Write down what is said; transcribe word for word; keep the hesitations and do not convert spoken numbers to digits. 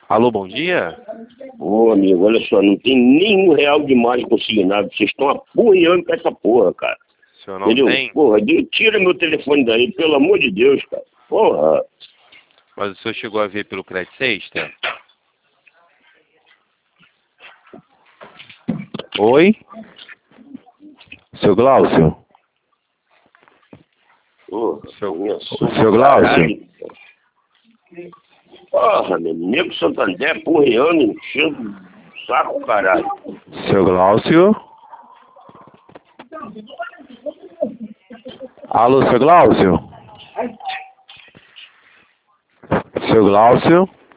Alô, bom dia? Ô, amigo, olha só, não tem nenhum real de mais consignado. Vocês estão apurreando com essa porra, cara. O senhor não Entendeu? tem? Porra, de- tira meu telefone daí, pelo amor de Deus, cara. Porra. Mas o senhor chegou a ver pelo Credit Sexta? Oi? Seu Glaucio? Porra, Seu, minha seu Glaucio? Porra, meu nego Santander porreando, enchendo o saco, caralho. Seu Glaucio? Alô, seu Glaucio? Seu Glaucio?